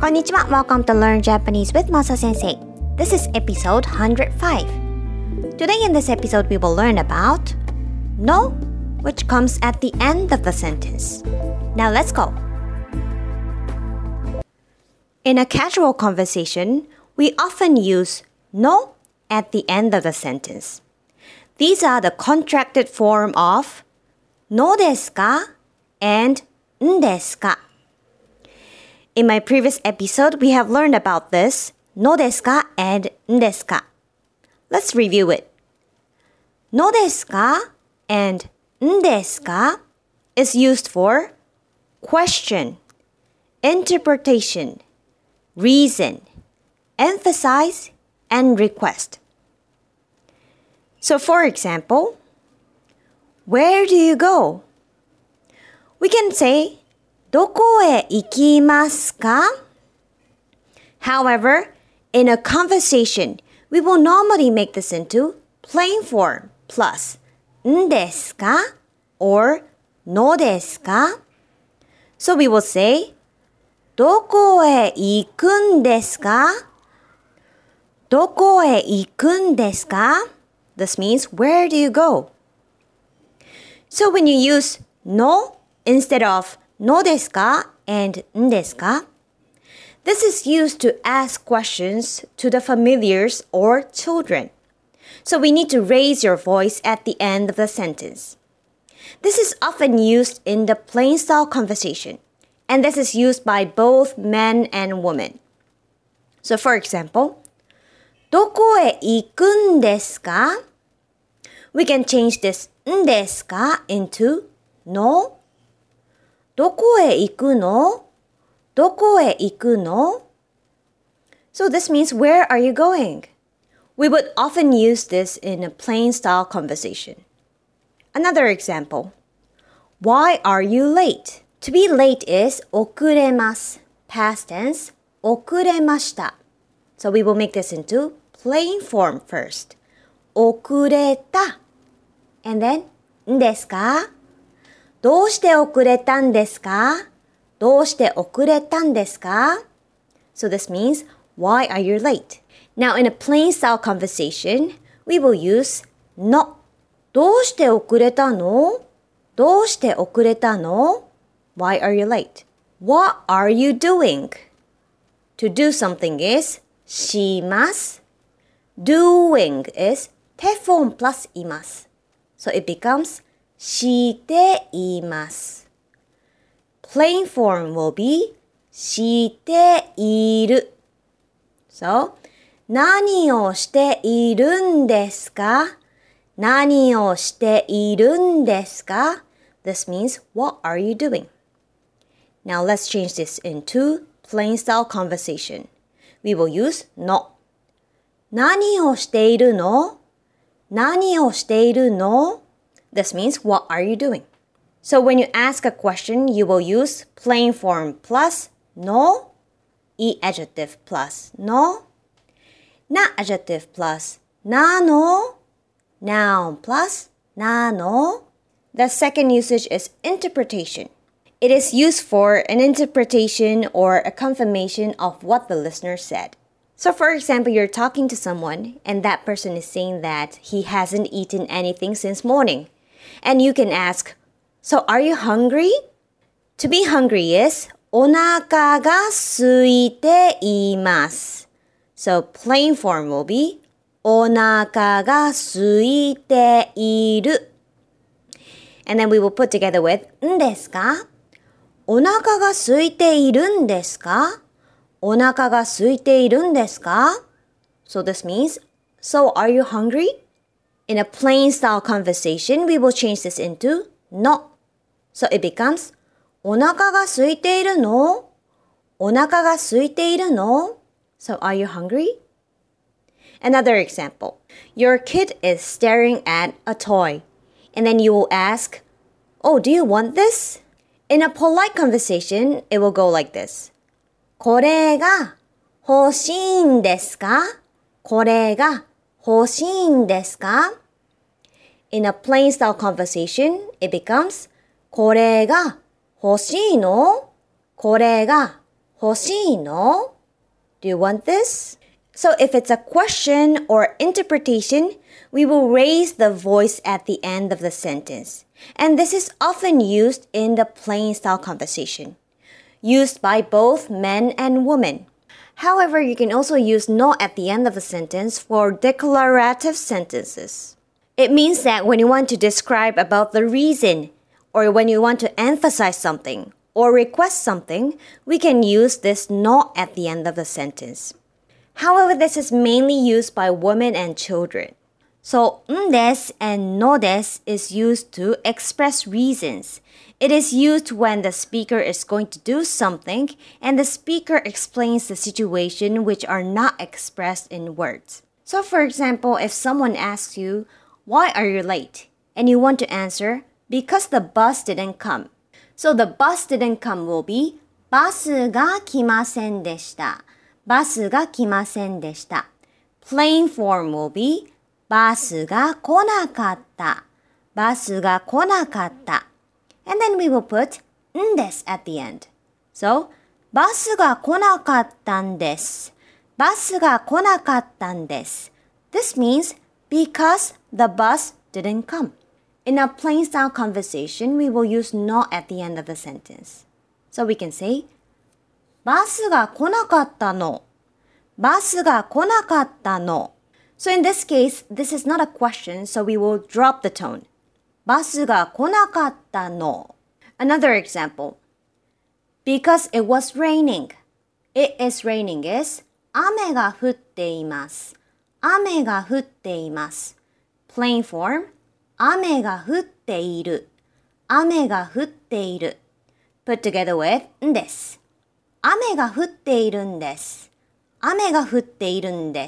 こんにちは。Welcome to Learn Japanese with Masa Sensei. This is episode 105. Today in this episode, we will learn about no, which comes at the end of the sentence. Now let's go. In a casual conversation, we often use no at the end of the sentence. These are the contracted form of のですか and んですか. In my previous episode, we have learned about this のですか and んですか. Let's review it. のですか and んですか is used for question, interpretation, reason, emphasize, and request. So for example, where do you go? We can say どこへ行きますか? However, in a conversation, we will normally make this into plain form plus んですか or のですか? So we will say どこへ行くんですか? どこへ行くんですか? This means where do you go? So when you use の instead of のですか and んですか, this is used to ask questions to the familiars or children. So we need to raise your voice at the end of the sentence. This is often used in the plain style conversation, and this is used by both men and women. So for example, どこへ行くんですか? We can change this んですか into のどこへ行くの? どこへ行くの? So this means where are you going? We would often use this in a plain style conversation. Another example. Why are you late? To be late is 遅れます. Past tense 遅れました. So we will make this into plain form first. 遅れた. And then んですか? どうして遅れたんですか? どうして遅れたんですか? So this means, why are you late? Now in a plain style conversation, we will use の. どうして遅れたの? どうして遅れたの? Why are you late? What are you doing? To do something is します. Doing is 手 form plus います. So it becomes しています. Plain form will be している. So, 何をしているんですか? 何をしているんですか? This means, what are you doing? Now let's change this into plain style conversation. We will use の. 何をしているの? 何をしているの? This means, what are you doing? So when you ask a question, you will use plain form plus の, い adjective plus の, な adjective plus なの, noun plus なの. The second usage is interpretation. It is used for an interpretation or a confirmation of what the listener said. So for example, you're talking to someone and that person is saying that he hasn't eaten anything since morning. And you can ask, so are you hungry? To be hungry is お腹が空いています. So plain form will be お腹が空いている. And then we will put together with んですか? お腹が空いているんですか? お腹が空いているんですか? So this means, so are you hungry? In a plain style conversation, we will change this into の. So it becomes お腹が空いているの? お腹が空いているの? So are you hungry? Another example. Your kid is staring at a toy. And then you will ask, oh, do you want this? In a polite conversation, it will go like this. これが欲しいんですか? これが欲しいんですか? In a plain style conversation, it becomes これが欲しいの? これが欲しいの? Do you want this? So if it's a question or interpretation, we will raise the voice at the end of the sentence. And this is often used in the plain style conversation, used by both men and women. However, you can also use no at the end of a sentence for declarative sentences. It means that when you want to describe about the reason, or when you want to emphasize something, or request something, we can use this no at the end of the sentence. However, this is mainly used by women and children. So, んです and のです is used to express reasons. It is used when the speaker is going to do something and the speaker explains the situation which are not expressed in words. So, for example, if someone asks you, why are you late? And you want to answer, because the bus didn't come. So, the bus didn't come will be, バスが来ませんでした。バスが来ませんでした。Plain form will be, バスが来なかった。バスが来なかった。And then we will put んです at the end. So, バスが来なかったんです。バスが来なかったんです。This means because the bus didn't come. In a plain style conversation, we will use no at the end of the sentence. So we can say, バスが来なかったの。バスが来なかったの。So in this case, this is not a question, so we will drop the tone. バスが来なかったの。Another example. Because it was raining. It is raining is 雨が降っています。雨が降っています。Plain form. 雨が降っている。雨が降っている。Put together with んです。雨が降っているんです。雨が降っているんです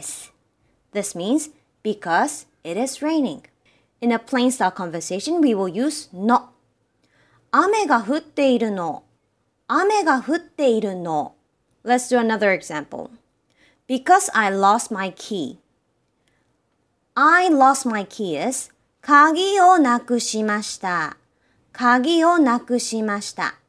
。This means because it is raining. In a plain style conversation, we will use no. 雨が降っているの。雨が降っているの。Let's do another example. Because I lost my key. I lost my key is 鍵をなくしました。鍵をなくしました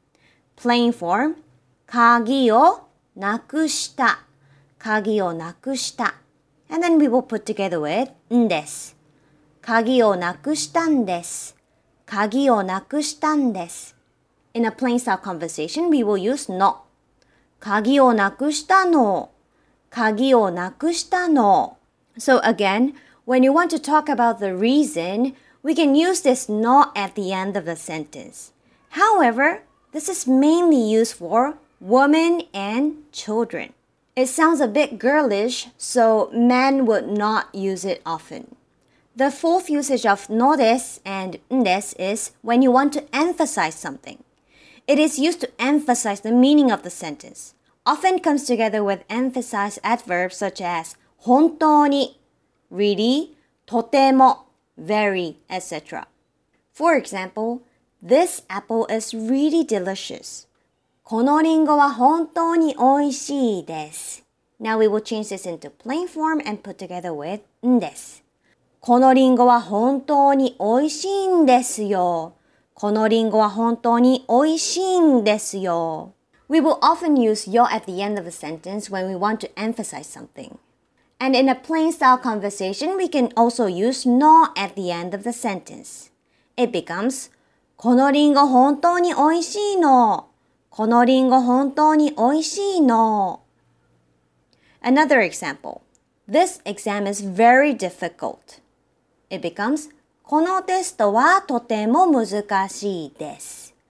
。Plain form. 鍵をなくした。鍵をなくした。And then we will put together with んです。鍵をなくしたんです。鍵をなくしたんです。In a plain style conversation, we will use no. 鍵をなくしたの。鍵をなくしたの。So again, when you want to talk about the reason, we can use this no at the end of the sentence. However, this is mainly used for women and children. It sounds a bit girlish, so men would not use it often. The fourth usage of no des and n des is when you want to emphasize something. It is used to emphasize the meaning of the sentence. Often comes together with emphasize adverbs such as 本当に, really, とても, very, etc. For example, this apple is really delicious. このリンゴは本当に美味しいです。Now we will change this into plain form and put together with んです。このリンゴは本当に美味しいんですよ。このリンゴは本当に美味しいんですよ。We will often use yo at the end of a sentence when we want to emphasize something. And in a plain style conversation, we can also use no at the end of the sentence. It becomes このリンゴ本当に美味しいの。このリンゴ本当に美味しいの。Another example. This exam is very difficult. It becomes このテストはとても難しいです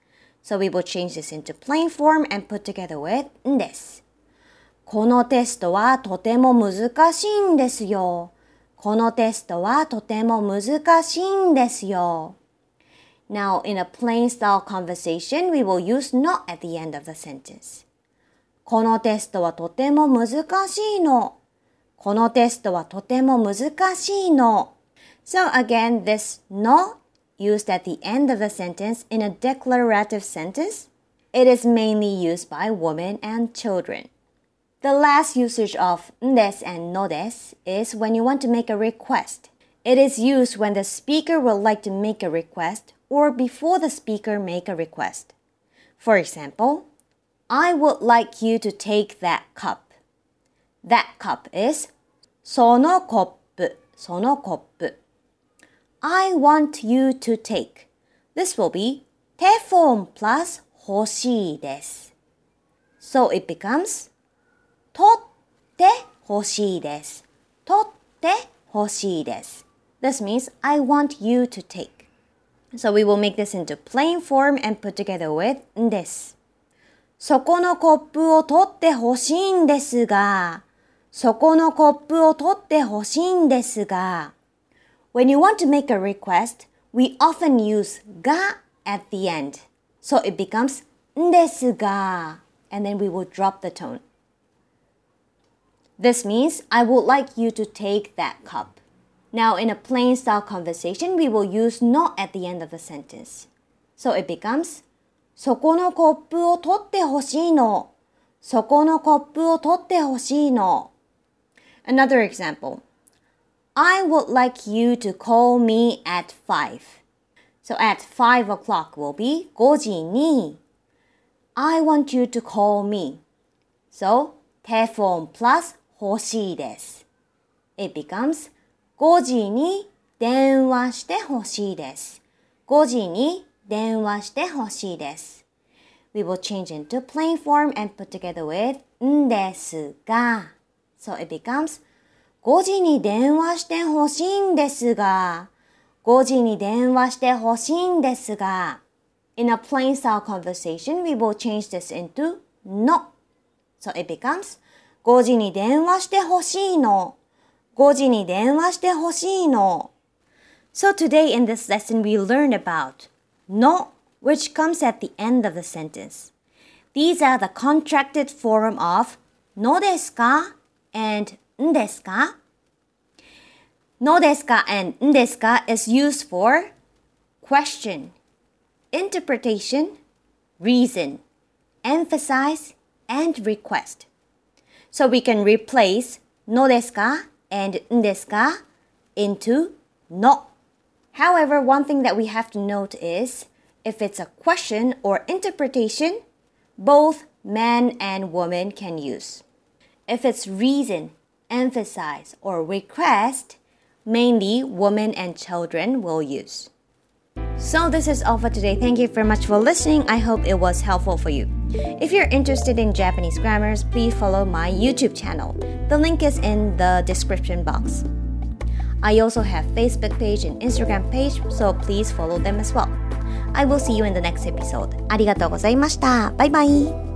。So we will change this into plain form and put together with んです。このテストはとても難しいんですよ。このテストはとても難しいんですよ。Now, in a plain style conversation, we will use not at the end of the sentence. このテストはとても難しいの。このテストはとても難しいの。So again, this no used at the end of the sentence in a declarative sentence, it is mainly used by women and children. The last usage of んです and のです is when you want to make a request. It is used when the speaker would like to make a request or before the speaker make a request. For example, I would like you to take that cup. That cup is そのコップ、そのコップ。I want you to take. This will be 手本 plus 欲しいです。So it becomes 取って欲しいです。取って欲しいです。This means I want you to take. So we will make this into plain form and put together with んです。そこのコップを取って欲しいんですが、そこのコップを取って欲しいんですが。When you want to make a request, we often use が at the end. So it becomes んですが, and then we will drop the tone. This means I would like you to take that cup. Now in a plain style conversation, we will use not at the end of the sentence. So it becomes そこのコップを取ってほしいの。そこのコップを取ってほしいの。Another example. I would like you to call me at 5. So at 5 o'clock will be 5時に。I want you to call me. So 手本 plus 欲しいです。It becomes 5時に電話してほしいです。5時に電話してほしいです。We will change into plain form and put together with んですが。So it becomes 5時に電話してほしいんですが。5時に電話してほしいんですが。In a plain style conversation, we will change this into の。So it becomes 5時に電話してほしいの。5時に電話してほしいの。So today in this lesson, we learned about の which comes at the end of the sentence. These are the contracted form of のですか and んですか のですか and んですか is used for question, interpretation, reason, emphasize, and request. So we can replace のですか and んですか into の. However, one thing that we have to note is if it's a question or interpretation, both man and woman can use. If it's reason, emphasize, or request, mainly women and children will use. So this is all for today. Thank you very much for listening. I hope it was helpful for you. If you're interested in Japanese grammars, please follow my YouTube channel. The link is in the description box. I also have Facebook page and Instagram page, so please follow them as well. I will see you in the next episode. ありがとうございました。バイバイ。